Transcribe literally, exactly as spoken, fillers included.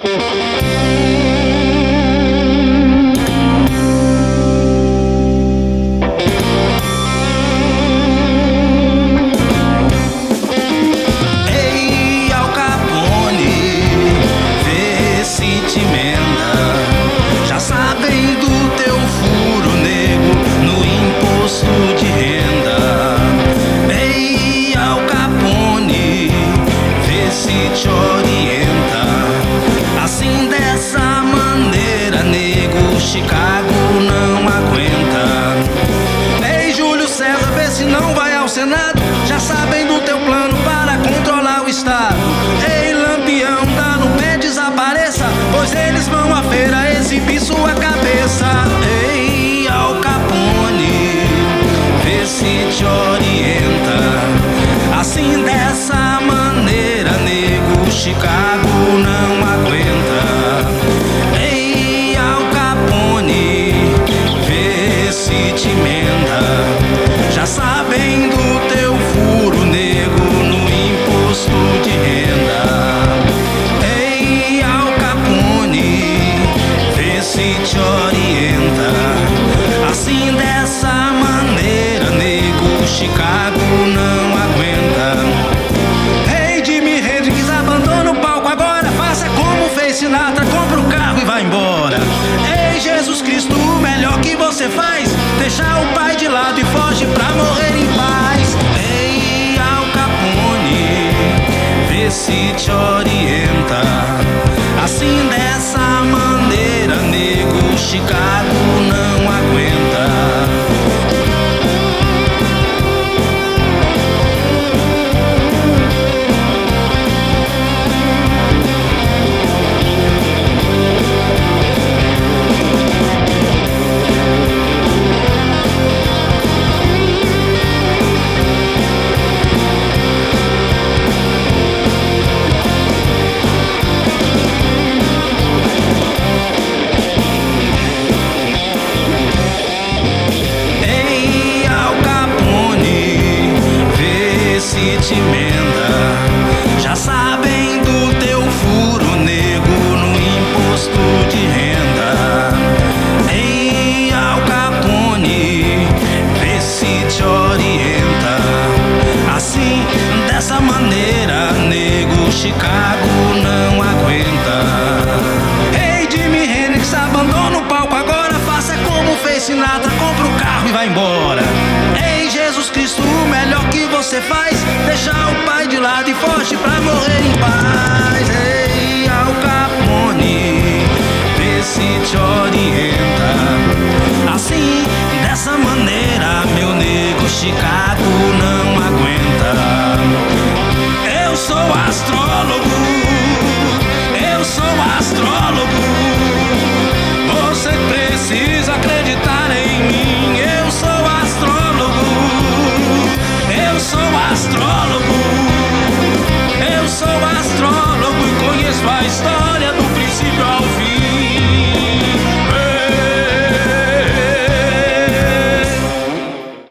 Ei, Al Capone, vê se te emenda. Já sabem do teu furo, nego, no imposto de renda. Ei, Al Capone, vê se te orienta. Assim dessa maneira, nego, Chicago não aguenta. Ei, Júlio César, vê se não vai ao Senado. Já sabem do teu plano para controlar o Estado. Ei, Lampião, dá no pé, desapareça, pois eles vão à feira exibir sua cabeça. Ei, Al Capone, vê se te orienta. Assim dessa maneira, nego, Chicago não aguenta. Ei, Al Capone, vê se te emenda. Já sabem do teu furo, nego, no imposto de renda. Ei, Al Capone, vê se te orienta. Assim dessa maneira, nego, Chicago não aguenta. Ei, Jimi Hendrix, abandona o palco agora. Faça como fez Sinatra, compra um carro e vai embora. Ei, Jesus Cristo, o melhor que você faz, deixar o pai de lado e foge pra morrer em paz. Ei, Al Capone, vê se te orienta. Assim dessa maneira, nego, Chicago não aguenta. Ei, Al Capone, vê se te emenda. Já sabem do teu furo, nego, no imposto de renda. Ei, Al Capone, vê se te orienta. Assim, dessa maneira, nego, Chicago não aguenta. Ei, Jimi Hendrix, abandona o palco agora. Faça como fez Sinatra, compra o carro e vai embora. Ei, Jesus Cristo, o melhor que você faz, deixar o pai de lado e foge pra morrer em paz. Ei, Al Capone, vê se te orienta. Assim, dessa maneira, meu nego, Chicago não aguenta. Eu sou astrólogo, eu sou astrólogo. Você precisa acreditar em mim. Eu sou astrólogo, eu sou astrólogo, eu sou astrólogo e conheço a história.